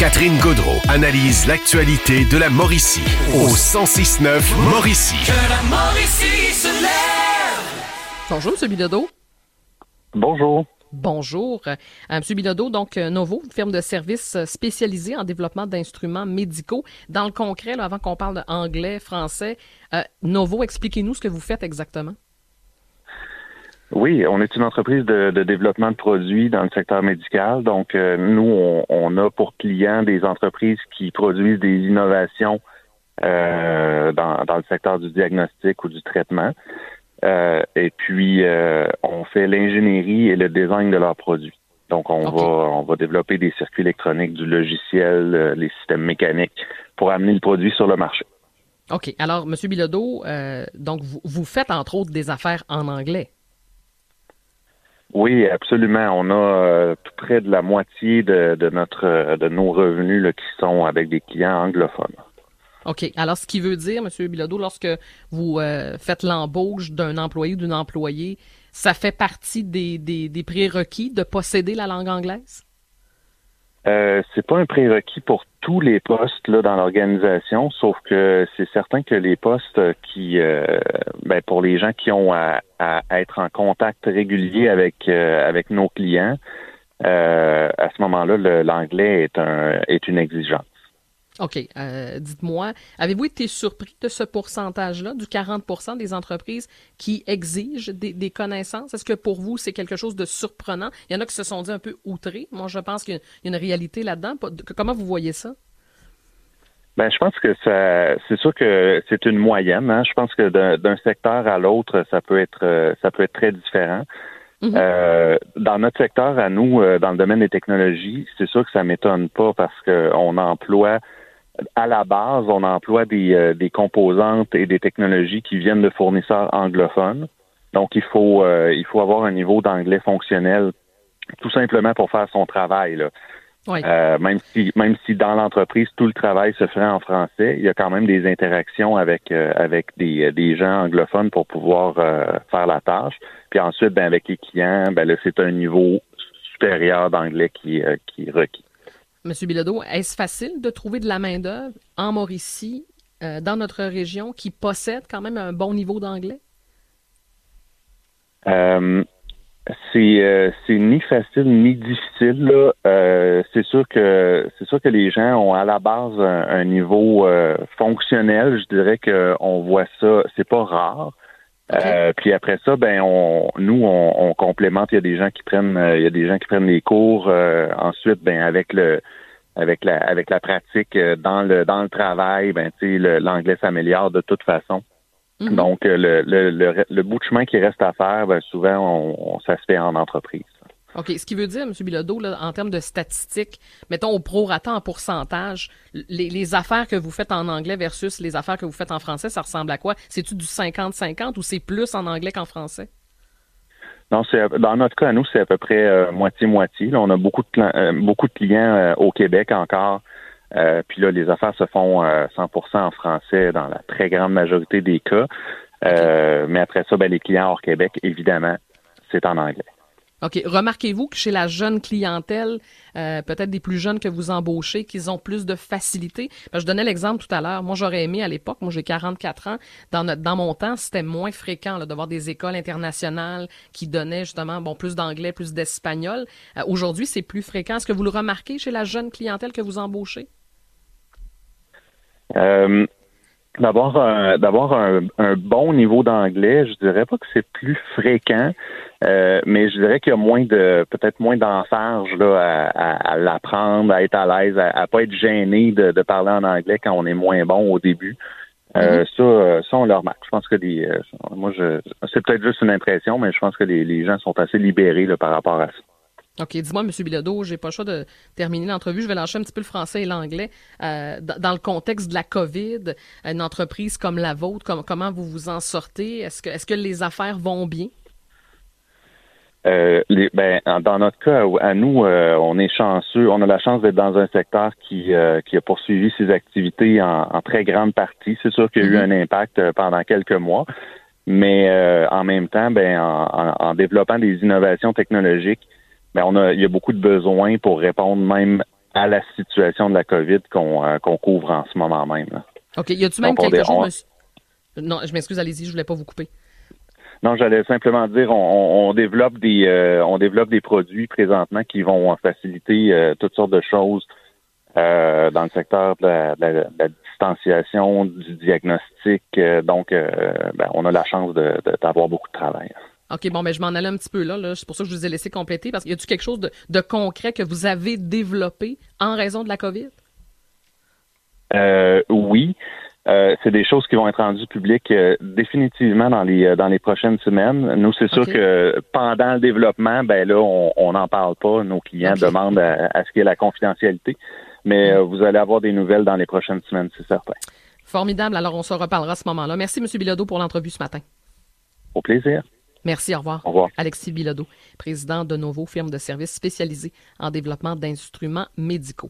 Catherine Gaudreault analyse l'actualité de la Mauricie au 106.9 Mauricie. Que la Mauricie se lève! Bonjour, M. Bilodeau. Bonjour. Bonjour. M. Bilodeau, donc Novo, une firme de services spécialisée en développement d'instruments médicaux. Dans le concret, là, avant qu'on parle d'anglais, français, Novo, expliquez-nous ce que vous faites exactement. Oui, on est une entreprise de développement de produits dans le secteur médical. Donc, nous, on a pour clients des entreprises qui produisent des innovations dans le secteur du diagnostic ou du traitement. Et puis, on fait l'ingénierie et le design de leurs produits. Donc, on va développer des circuits électroniques, du logiciel, les systèmes mécaniques pour amener le produit sur le marché. OK. Alors, M. Bilodeau, donc vous faites entre autres des affaires en anglais. Oui, absolument. On a tout près de la moitié de nos revenus là, qui sont avec des clients anglophones. OK. Alors, ce qui veut dire, M. Bilodeau, lorsque vous faites l'embauche d'un employé ou d'une employée, ça fait partie des prérequis de posséder la langue anglaise? C'est pas un prérequis pour tous les postes là dans l'organisation, sauf que c'est certain que les postes qui, pour les gens qui ont à être en contact régulier avec nos clients, à ce moment-là, l'anglais est une exigence. OK. Dites-moi, avez-vous été surpris de ce pourcentage-là, du 40% des entreprises qui exigent des connaissances? Est-ce que pour vous, c'est quelque chose de surprenant? Il y en a qui se sont dit un peu outrés. Moi, je pense qu'il y a une réalité là-dedans. Comment vous voyez ça? Ben, je pense que c'est sûr que c'est une moyenne. Hein? Je pense que d'un secteur à l'autre, ça peut être très différent. Mm-hmm. Dans notre secteur, à nous, dans le domaine des technologies, c'est sûr que ça m'étonne pas parce que à la base, on emploie des composantes et des technologies qui viennent de fournisseurs anglophones. Donc, il faut avoir un niveau d'anglais fonctionnel, tout simplement pour faire son travail, là. Oui. Même si dans l'entreprise, tout le travail se ferait en français, il y a quand même des interactions avec des gens anglophones pour pouvoir faire la tâche. Puis ensuite, avec les clients, là, c'est un niveau supérieur d'anglais qui est requis. Monsieur Bilodeau, est-ce facile de trouver de la main-d'œuvre en Mauricie, dans notre région, qui possède quand même un bon niveau d'anglais? C'est ni facile ni difficile, là. C'est sûr que les gens ont à la base un niveau fonctionnel. Je dirais que on voit ça, c'est pas rare. Okay. Puis après ça, on complémente. Il y a des gens qui prennent les cours. Ensuite, avec la pratique dans le travail, l'anglais s'améliore de toute façon. Mm-hmm. Donc le bout de chemin qui reste à faire, souvent ça se fait en entreprise. OK. Ce qui veut dire, M. Bilodeau, là, en termes de statistiques, mettons au prorata en pourcentage, les affaires que vous faites en anglais versus les affaires que vous faites en français, ça ressemble à quoi? C'est-tu du 50-50 ou c'est plus en anglais qu'en français? Non, dans notre cas, à nous, c'est à peu près moitié-moitié. Là, on a beaucoup de clients au Québec encore. Puis là, les affaires se font 100% en français dans la très grande majorité des cas. Mais après ça, les clients hors Québec, évidemment, c'est en anglais. OK. Remarquez-vous que chez la jeune clientèle, peut-être des plus jeunes que vous embauchez, qu'ils ont plus de facilité? Je donnais l'exemple tout à l'heure. Moi, j'aurais aimé à l'époque, moi j'ai 44 ans, dans mon temps, c'était moins fréquent là, de voir des écoles internationales qui donnaient justement plus d'anglais, plus d'espagnol. Aujourd'hui, c'est plus fréquent. Est-ce que vous le remarquez chez la jeune clientèle que vous embauchez? D'avoir un bon niveau d'anglais, je dirais pas que c'est plus fréquent, mais je dirais qu'il y a peut-être moins d'emphase là à l'apprendre, à être à l'aise, à pas être gêné de parler en anglais quand on est moins bon au début. Mm-hmm. Ça on le remarque. Je pense que c'est peut-être juste une impression, mais je pense que les gens sont assez libérés là, par rapport à ça. OK, dis-moi, M. Bilodeau, j'ai pas le choix de terminer l'entrevue. Je vais lâcher un petit peu le français et l'anglais. Dans le contexte de la COVID, une entreprise comme la vôtre, comment vous vous en sortez? Est-ce que les affaires vont bien? Dans notre cas, à nous, on est chanceux. On a la chance d'être dans un secteur qui a poursuivi ses activités en très grande partie. C'est sûr qu'il y a eu un impact pendant quelques mois, mais en même temps, en développant des innovations technologiques, il y a beaucoup de besoins pour répondre même à la situation de la COVID qu'on couvre en ce moment même. Là. OK. Y a-tu même quelque chose, monsieur? Non, je m'excuse, allez-y, je voulais pas vous couper. Non, j'allais simplement dire, on développe des produits présentement qui vont faciliter toutes sortes de choses dans le secteur de la distanciation, du diagnostic. Donc, on a la chance d'avoir beaucoup de travail. OK, bon, je m'en allais un petit peu là. C'est pour ça que je vous ai laissé compléter. Parce qu'il y a-tu quelque chose de concret que vous avez développé en raison de la COVID? Oui. C'est des choses qui vont être rendues publiques définitivement dans les prochaines semaines. Nous, c'est sûr que pendant le développement, là, on n'en parle pas. Nos clients demandent à ce qu'il y ait la confidentialité. Mais vous allez avoir des nouvelles dans les prochaines semaines, c'est certain. Formidable. Alors, on se reparlera à ce moment-là. Merci, M. Bilodeau, pour l'entrevue ce matin. Au plaisir. Merci, au revoir. Au revoir. Alexis Bilodeau, président de Novo, firme de services spécialisée en développement d'instruments médicaux.